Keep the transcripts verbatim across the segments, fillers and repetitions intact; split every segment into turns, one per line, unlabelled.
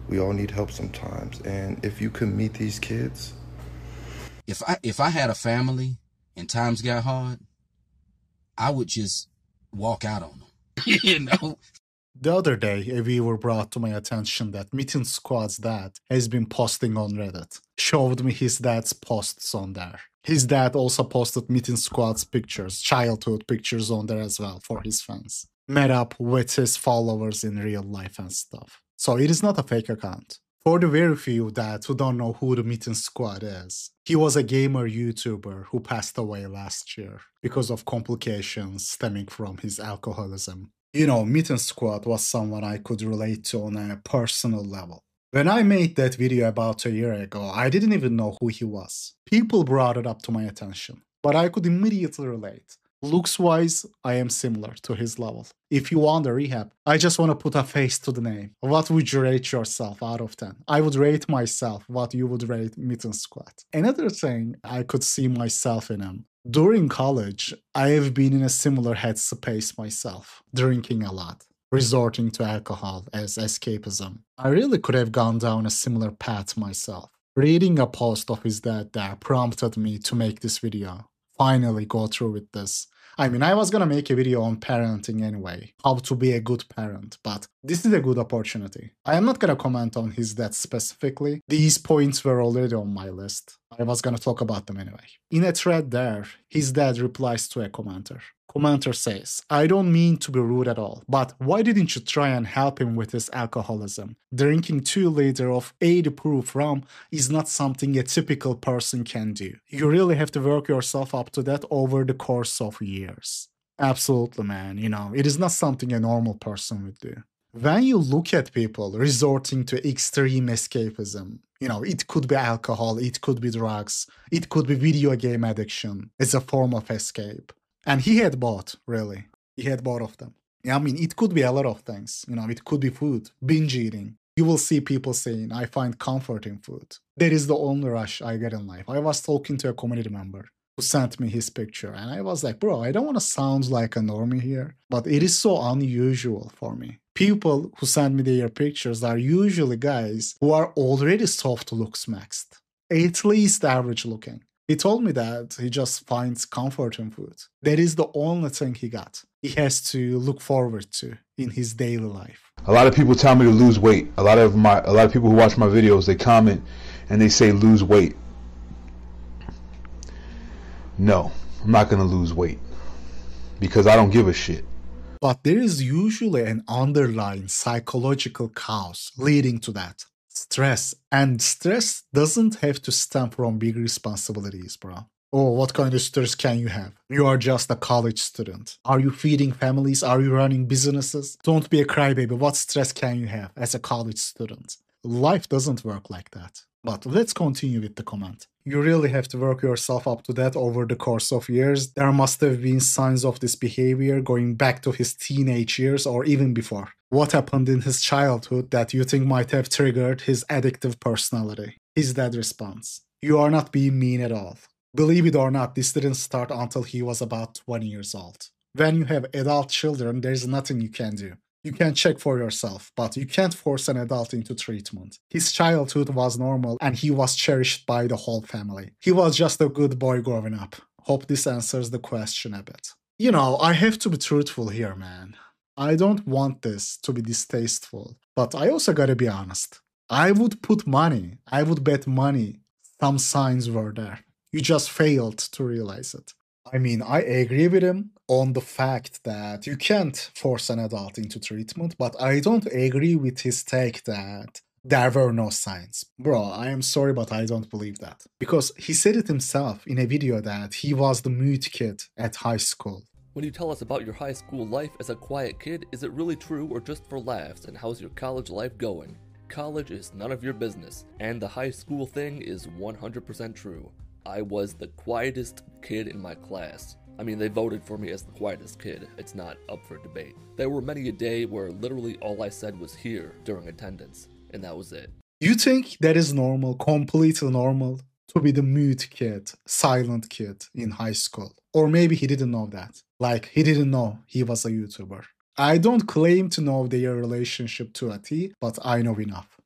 We all need help sometimes. And if you could meet these kids.
If I, if I had a family and times got hard, I would just walk out on them, you know?
The other day, a viewer brought to my attention that Mitten Squad's dad has been posting on Reddit. Showed me his dad's posts on there. His dad also posted Mitten Squad's pictures, childhood pictures on there as well for his fans. Met up with his followers in real life and stuff. So it is not a fake account. For the very few that who don't know who the Mitten Squad is, he was a gamer YouTuber who passed away last year because of complications stemming from his alcoholism. You know, Mitten Squad was someone I could relate to on a personal level. When I made that video about a year ago, I didn't even know who he was. People brought it up to my attention, but I could immediately relate. Looks-wise, I am similar to his level. If you want a rehab, I just want to put a face to the name. What would you rate yourself out of ten? I would rate myself what you would rate Mitten Squad. Another thing I could see myself in him. During college, I have been in a similar headspace myself, drinking a lot, resorting to alcohol as escapism. I really could have gone down a similar path myself. Reading a post of his dad there prompted me to make this video. Finally go through with this. I mean, I was gonna make a video on parenting anyway, how to be a good parent, but this is a good opportunity. I am not gonna comment on his dad specifically. These points were already on my list. I was gonna talk about them anyway. In a thread there, his dad replies to a commenter. Commenter says, I don't mean to be rude at all, but why didn't you try and help him with his alcoholism? Drinking two liters of eighty proof rum is not something a typical person can do. You really have to work yourself up to that over the course of years. Absolutely, man. You know, it is not something a normal person would do. When you look at people resorting to extreme escapism, you know, it could be alcohol, it could be drugs, it could be video game addiction as a form of escape. And he had both, really. He had both of them. Yeah, I mean, it could be a lot of things. You know, it could be food, binge eating. You will see people saying, I find comfort in food. That is the only rush I get in life. I was talking to a community member who sent me his picture, and I was like, bro, I don't want to sound like a normie here, but it is so unusual for me. People who send me their pictures are usually guys who are already soft looks maxed, at least average looking. He told me that he just finds comfort in food. That is the only thing he got. He has to look forward to in his daily life.
A lot of people tell me to lose weight. A lot of my, a lot of people who watch my videos, they comment and they say lose weight. No, I'm not gonna lose weight because I don't give a shit.
But there is usually an underlying psychological cause leading to that. Stress. And stress doesn't have to stem from big responsibilities, bro. Oh, what kind of stress can you have? You are just a college student. Are you feeding families? Are you running businesses? Don't be a crybaby. What stress can you have as a college student? Life doesn't work like that. But let's continue with the comment. You really have to work yourself up to that over the course of years. There must have been signs of this behavior going back to his teenage years or even before. What happened in his childhood that you think might have triggered his addictive personality? His dad responds, you are not being mean at all. Believe it or not, this didn't start until he was about twenty years old. When you have adult children, there's nothing you can do. You can check for yourself, but you can't force an adult into treatment. His childhood was normal and he was cherished by the whole family. He was just a good boy growing up. Hope this answers the question a bit. You know, I have to be truthful here, man. I don't want this to be distasteful, but I also gotta be honest. I would put money, I would bet money some signs were there. You just failed to realize it. I mean, I agree with him on the fact that you can't force an adult into treatment, but I don't agree with his take that there were no signs. Bro, I am sorry, but I don't believe that. Because he said it himself in a video that he was the mute kid at high school.
When you tell us about your high school life as a quiet kid, is it really true or just for laughs, and how's your college life going? College is none of your business, and the high school thing is one hundred percent true. I was the quietest kid in my class. I mean, they voted for me as the quietest kid. It's not up for debate. There were many a day where literally all I said was here during attendance, and that was it.
You think that is normal, completely normal, to be the mute kid, silent kid in high school? Or maybe he didn't know that. Like, he didn't know he was a YouTuber. I don't claim to know their relationship to a T, but I know enough.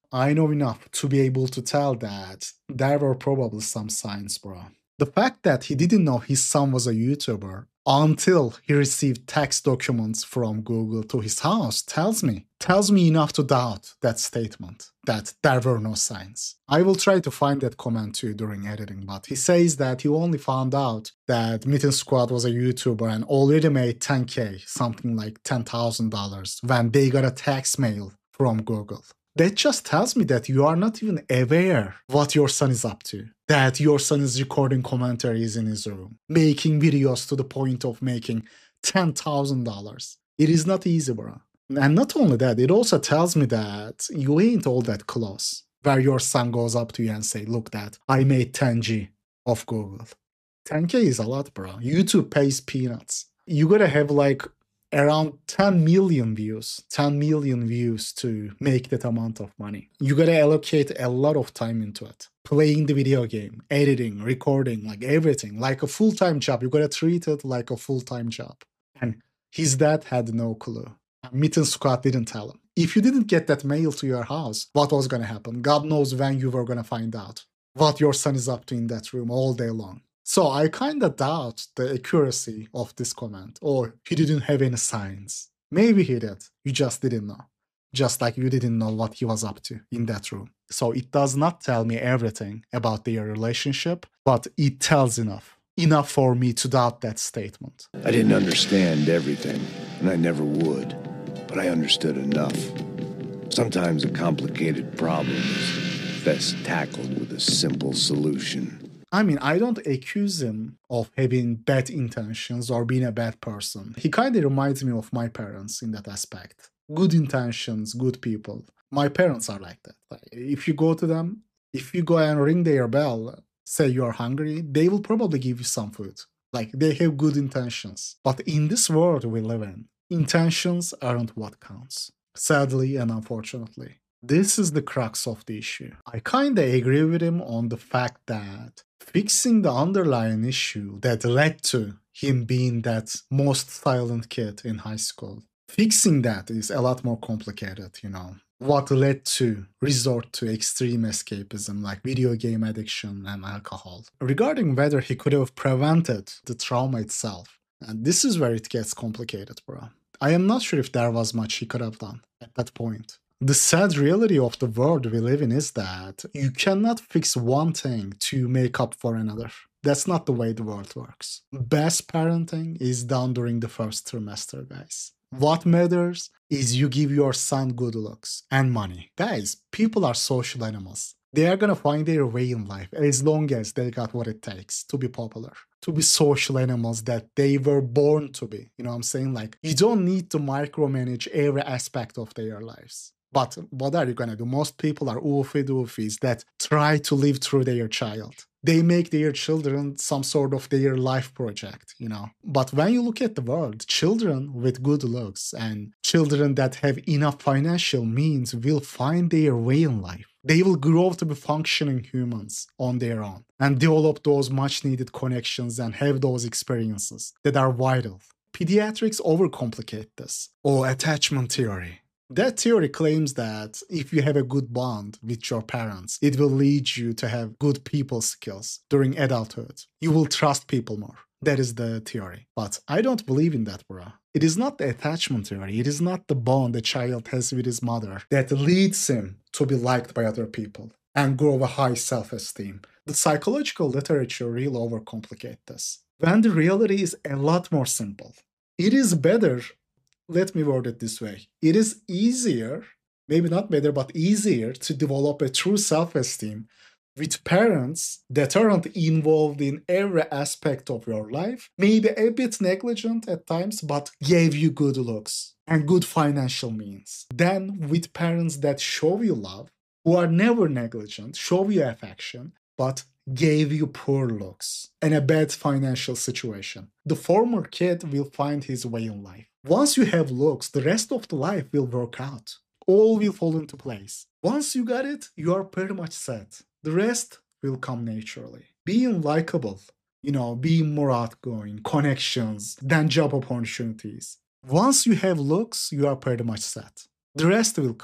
I know enough to be able to tell that there were probably some signs, bro. The fact that he didn't know his son was a YouTuber until he received tax documents from Google to his house tells me, tells me enough to doubt that statement, that there were no signs. I will try to find that comment too during editing, but he says that he only found out that Mitten Squad was a YouTuber and already made ten K, something like ten thousand dollars, when they got a tax mail from Google. That just tells me that you are not even aware what your son is up to. That your son is recording commentaries in his room, making videos to the point of making ten thousand dollars. It is not easy, bro. And not only that, it also tells me that you ain't all that close. Where your son goes up to you and say, look that, I made ten G off Google. ten K is a lot, bro. YouTube pays peanuts. You gotta have like around ten million views, ten million views to make that amount of money. You gotta allocate a lot of time into it. Playing the video game, editing, recording, like everything, like a full-time job. You gotta treat it like a full-time job. And his dad had no clue. Mitten Squad didn't tell him. If you didn't get that mail to your house, what was gonna happen? God knows when you were gonna find out what your son is up to in that room all day long. So I kinda doubt the accuracy of this comment, or he didn't have any signs. Maybe he did, you just didn't know. Just like you didn't know what he was up to in that room. So it does not tell me everything about their relationship, but it tells enough. Enough for me to doubt that statement.
I didn't understand everything, and I never would, but I understood enough. Sometimes a complicated problem is best tackled with a simple solution.
I mean, I don't accuse him of having bad intentions or being a bad person. He kind of reminds me of my parents in that aspect. Good intentions, good people. My parents are like that. If you go to them, if you go and ring their bell, say you're hungry, they will probably give you some food. Like, they have good intentions. But in this world we live in, intentions aren't what counts. Sadly and unfortunately. This is the crux of the issue. I kinda agree with him on the fact that fixing the underlying issue that led to him being that most silent kid in high school, fixing that is a lot more complicated, you know. What led to resort to extreme escapism like video game addiction and alcohol. Regarding whether he could have prevented the trauma itself, and this is where it gets complicated, bro. I am not sure if there was much he could have done at that point. The sad reality of the world we live in is that you cannot fix one thing to make up for another. That's not the way the world works. Best parenting is done during the first trimester, guys. What matters is you give your son good looks and money. Guys, people are social animals. They are gonna find their way in life as long as they got what it takes to be popular, to be social animals that they were born to be. You know what I'm saying? Like, you don't need to micromanage every aspect of their lives. But what are you gonna do? Most people are oofy doofies that try to live through their child. They make their children some sort of their life project, you know. But when you look at the world, children with good looks and children that have enough financial means will find their way in life. They will grow to be functioning humans on their own and develop those much needed connections and have those experiences that are vital. Pediatrics overcomplicate this, or attachment theory. That theory claims that if you have a good bond with your parents, it will lead you to have good people skills during adulthood. You will trust people more. That is the theory. But I don't believe in that, bro. It is not the attachment theory. It is not the bond the child has with his mother that leads him to be liked by other people and grow a high self-esteem. The psychological literature really overcomplicate this. When the reality is a lot more simple. It is better. Let me word it this way. It is easier, maybe not better, but easier to develop a true self-esteem with parents that aren't involved in every aspect of your life, maybe a bit negligent at times, but gave you good looks and good financial means, than with parents that show you love, who are never negligent, show you affection, but gave you poor looks and a bad financial situation. The former kid will find his way in life. Once you have looks, the rest of the life will work out. All will fall into place. Once you got it, you are pretty much set. The rest will come naturally. Being likable, you know, being more outgoing, connections, then job opportunities. Once you have looks, you are pretty much set. The rest will come.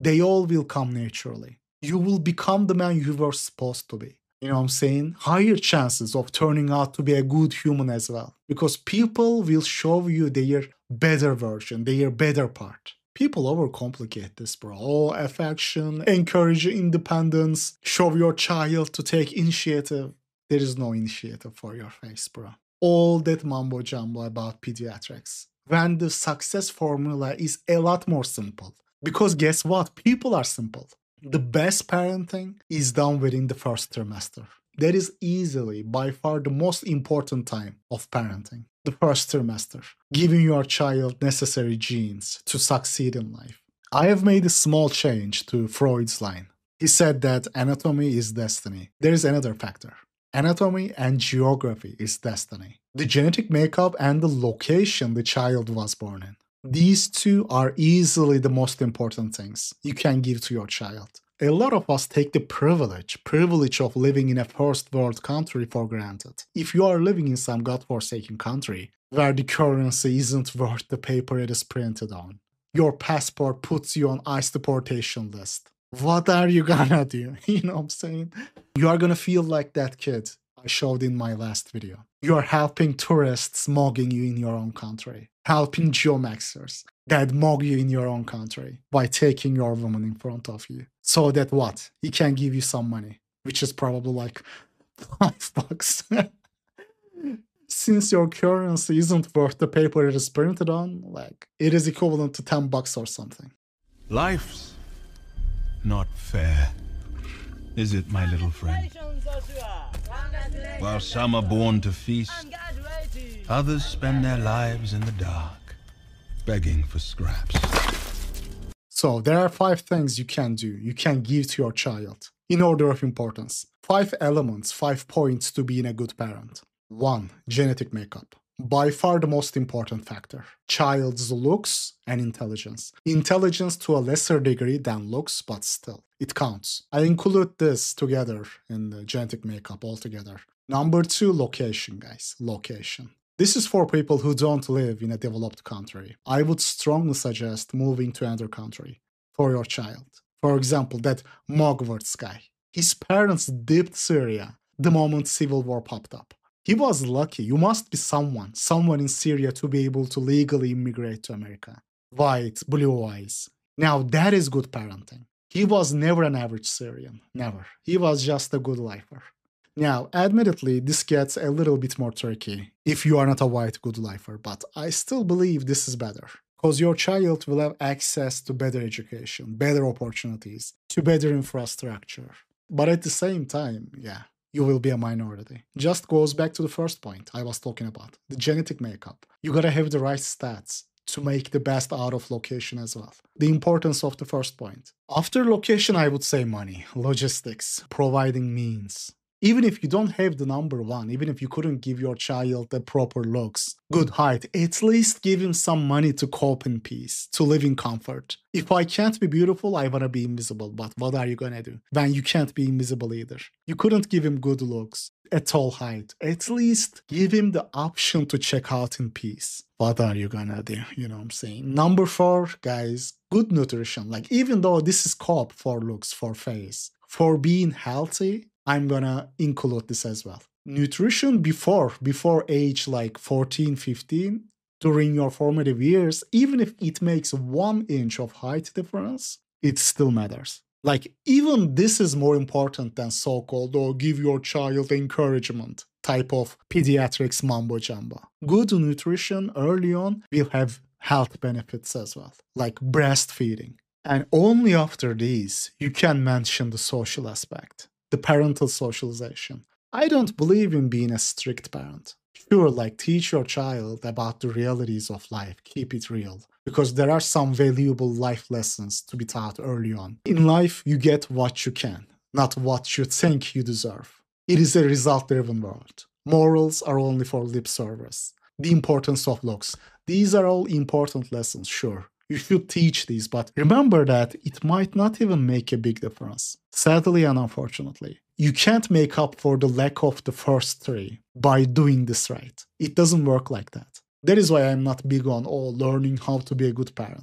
They all will come naturally. You will become the man you were supposed to be. You know what I'm saying? Higher chances of turning out to be a good human as well. Because people will show you their better version, their better part. People overcomplicate this, bro. Oh, affection, encourage independence, show your child to take initiative. There is no initiative for your face, bro. All that mumbo jumbo about pediatrics. When the success formula is a lot more simple. Because guess what? People are simple. The best parenting is done within the first trimester. That is easily, by far, the most important time of parenting. The first trimester. Giving your child necessary genes to succeed in life. I have made a small change to Freud's line. He said that anatomy is destiny. There is another factor. Anatomy and geography is destiny. The genetic makeup and the location the child was born in. These two are easily the most important things you can give to your child. A lot of us take the privilege, privilege of living in a first world country for granted. If you are living in some godforsaken country where the currency isn't worth the paper it is printed on, your passport puts you on ICE deportation list. What are you gonna do? You know what I'm saying? You are gonna feel like that kid I showed in my last video. You are helping tourists mugging you in your own country. Helping geomaxers that mug you in your own country by taking your woman in front of you. So that what? He can give you some money, which is probably like five bucks. Since your currency isn't worth the paper it is printed on, like it is equivalent to ten bucks or something.
Life's not fair, is it, my little friend? While some are born to feast, others spend their lives in the dark, begging for scraps.
So there are five things you can do, you can give to your child, in order of importance. Five elements, five points to being a good parent. One, genetic makeup. By far the most important factor. Child's looks and intelligence. Intelligence to a lesser degree than looks, but still, it counts. I include this together in the genetic makeup altogether. Number two, location, guys. Location. This is for people who don't live in a developed country. I would strongly suggest moving to another country for your child. For example, that Mogwarts guy. His parents dipped Syria the moment civil war popped up. He was lucky. You must be someone, someone in Syria to be able to legally immigrate to America. White, blue eyes. Now that is good parenting. He was never an average Syrian. Never. He was just a good lifer. Now, admittedly, this gets a little bit more tricky if you are not a white good lifer, but I still believe this is better. Because your child will have access to better education, better opportunities, to better infrastructure. But at the same time, yeah, you will be a minority. Just goes back to the first point I was talking about, the genetic makeup. You gotta have the right stats to make the best out of location as well. The importance of the first point. After location, I would say money, logistics, providing means. Even if you don't have the number one, even if you couldn't give your child the proper looks, good height, at least give him some money to cope in peace, to live in comfort. If I can't be beautiful, I wanna be invisible, but what are you gonna do when you can't be invisible either? You couldn't give him good looks, a tall height. At least give him the option to check out in peace. What are you gonna do? You know what I'm saying? Number four, guys, good nutrition. Like, even though this is cope for looks, for face, for being healthy, I'm gonna include this as well. Nutrition before, before age like fourteen, fifteen, during your formative years, even if it makes one inch of height difference, it still matters. Like, even this is more important than so-called, oh, give your child encouragement type of pediatrics mumbo jumbo. Good nutrition early on will have health benefits as well, like breastfeeding. And only after these, you can mention the social aspect. The parental socialization. I don't believe in being a strict parent. Sure, like, teach your child about the realities of life, keep it real, because there are some valuable life lessons to be taught early on. In life, you get what you can, not what you think you deserve. It is a result-driven world. Morals are only for lip service. The importance of looks. These are all important lessons, sure. You should teach these, but remember that it might not even make a big difference. Sadly and unfortunately, you can't make up for the lack of the first three by doing this right. It doesn't work like that. That is why I'm not big on, oh, learning how to be a good parent.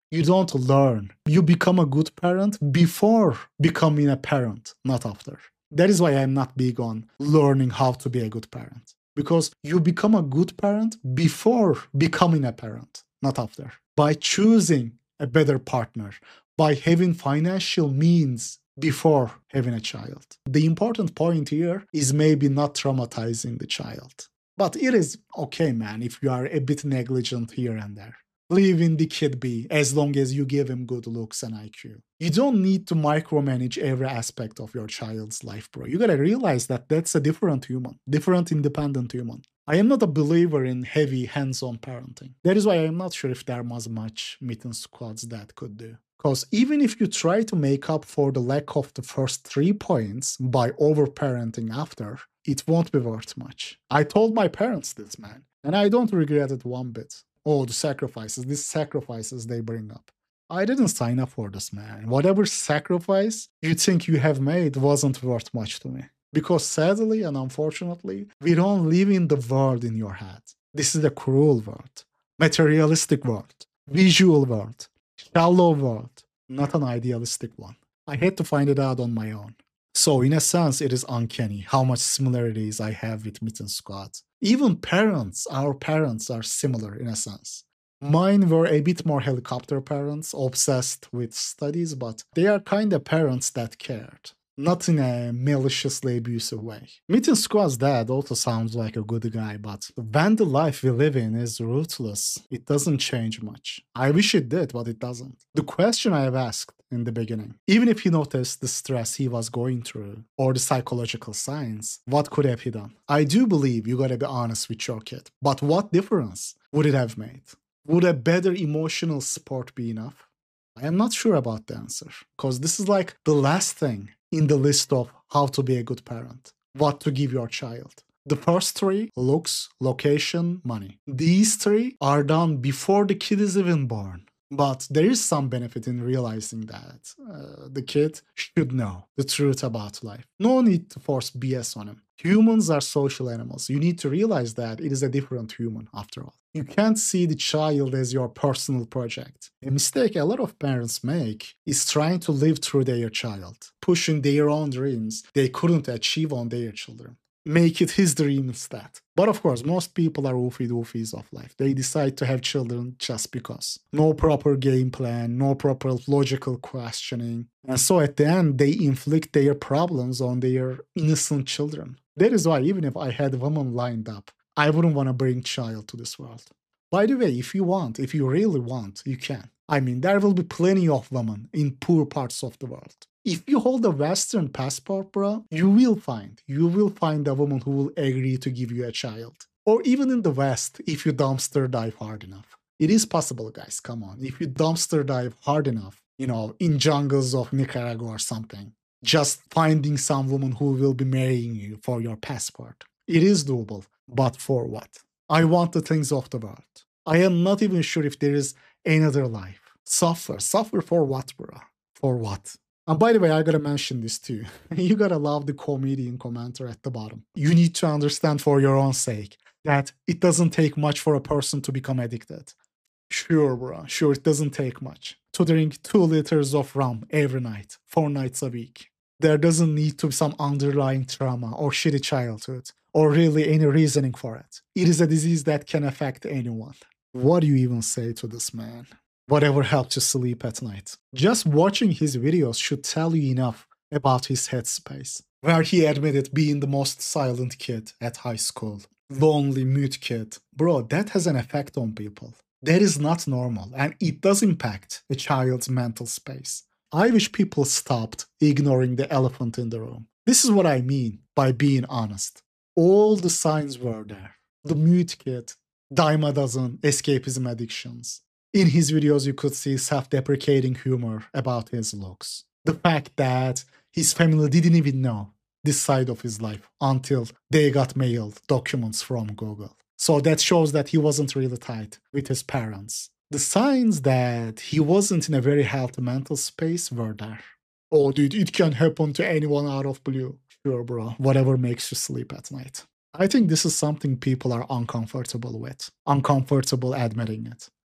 You don't learn. You become a good parent before becoming a parent, not after. That is why I'm not big on learning how to be a good parent. Because you become a good parent before becoming a parent, not after. By choosing a better partner, by having financial means before having a child. The important point here is maybe not traumatizing the child. But it is okay, man, if you are a bit negligent here and there. Leaving the kid be as long as you give him good looks and I Q. You don't need to micromanage every aspect of your child's life, bro. You gotta realize that that's a different human, different independent human. I am not a believer in heavy hands-on parenting. That is why I'm not sure if there was much Mitten Squad's dad could do. Because even if you try to make up for the lack of the first three points by over-parenting after, it won't be worth much. I told my parents this, man, and I don't regret it one bit. Oh, the sacrifices, these sacrifices they bring up. I didn't sign up for this, man. Whatever sacrifice you think you have made wasn't worth much to me. Because sadly and unfortunately, we don't live in the world in your head. This is a cruel world, materialistic world, visual world, shallow world, not an idealistic one. I had to find it out on my own. So in a sense, it is uncanny how much similarities I have with Mitten Squad. Even parents, our parents are similar in a sense. Mine were a bit more helicopter parents, obsessed with studies, but they are kind of parents that cared. Not in a maliciously abusive way. Mitten Squad's dad also sounds like a good guy, but when the life we live in is ruthless, it doesn't change much. I wish it did, but it doesn't. The question I have asked in the beginning, even if he noticed the stress he was going through, or the psychological signs, what could have he done? I do believe you gotta be honest with your kid, but what difference would it have made? Would a better emotional support be enough? I am not sure about the answer, because this is like the last thing in the list of how to be a good parent, what to give your child. The first three, looks, location, money. These three are done before the kid is even born. But there is some benefit in realizing that uh, the kid should know the truth about life. No need to force B S on him. Humans are social animals. You need to realize that it is a different human after all. You can't see the child as your personal project. A mistake a lot of parents make is trying to live through their child, pushing their own dreams they couldn't achieve on their children. Make it his dream instead. But of course, most people are oofy doofies of life. They decide to have children just because. No proper game plan, no proper logical questioning. And so at the end, they inflict their problems on their innocent children. That is why even if I had women lined up, I wouldn't want to bring child to this world. By the way, if you want, if you really want, you can. I mean, there will be plenty of women in poor parts of the world. If you hold a Western passport, bro, you will find, you will find a woman who will agree to give you a child. Or even in the West, if you dumpster dive hard enough. It is possible, guys, come on. If you dumpster dive hard enough, you know, in jungles of Nicaragua or something, just finding some woman who will be marrying you for your passport. It is doable, but for what? I want the things of the world. I am not even sure if there is another life. Suffer. Suffer for what, bro? For what? And by the way, I gotta mention this too. You gotta love the comedian commenter at the bottom. You need to understand for your own sake that it doesn't take much for a person to become addicted. Sure, bro. Sure, it doesn't take much to drink two liters of rum every night, four nights a week. There doesn't need to be some underlying trauma or shitty childhood or really any reasoning for it. It is a disease that can affect anyone. What do you even say to this man? Whatever helps you sleep at night. Just watching his videos should tell you enough about his headspace, where he admitted being the most silent kid at high school. Lonely, mute kid. Bro, that has an effect on people. That is not normal, and it does impact a child's mental space. I wish people stopped ignoring the elephant in the room. This is what I mean by being honest. All the signs were there. The mute kid, dime a dozen escapism addictions. In his videos, you could see self-deprecating humor about his looks. The fact that his family didn't even know this side of his life until they got mailed documents from Google. So that shows that he wasn't really tight with his parents. The signs that he wasn't in a very healthy mental space were there. Oh, dude, it can happen to anyone out of blue. Sure, bro. Whatever makes you sleep at night. I think this is something people are uncomfortable with. Uncomfortable admitting it.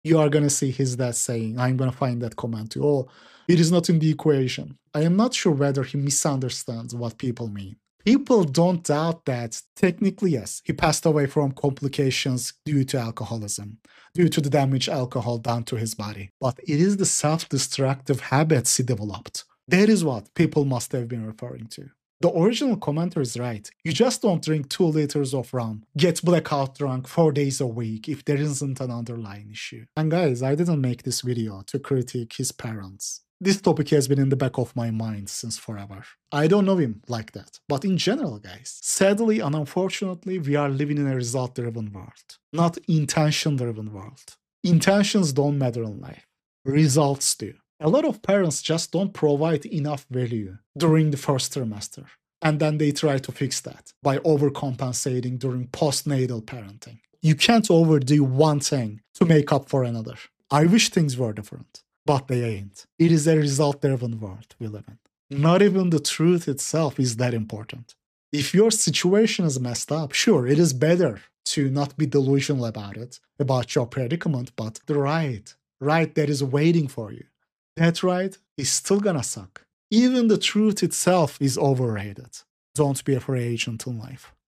you are gonna see his dad saying, I'm gonna find that comment too, oh, it is not in the equation. I am not sure whether he misunderstands what people mean. People don't doubt that technically, yes, he passed away from complications due to alcoholism, due to the damage alcohol done to his body. But it is the self-destructive habits he developed. That is what people must have been referring to. The original commenter is right. You just don't drink two liters of rum, get blackout drunk four days a week if there isn't an underlying issue. And guys, I didn't make this video to critique his parents. This topic has been in the back of my mind since forever. I don't know him like that. But in general, guys, sadly and unfortunately, we are living in a result-driven world, not intention-driven world. Intentions don't matter in life. Results do. A lot of parents just don't provide enough value during the first trimester. And then they try to fix that by overcompensating during postnatal parenting. You can't overdo one thing to make up for another. I wish things were different. But they ain't. It is a result-driven world we live in. Not even the truth itself is that important. If your situation is messed up, sure, it is better to not be delusional about it, about your predicament, but the right, right that is waiting for you, that right is still gonna suck. Even the truth itself is overrated. Don't be a free agent in life.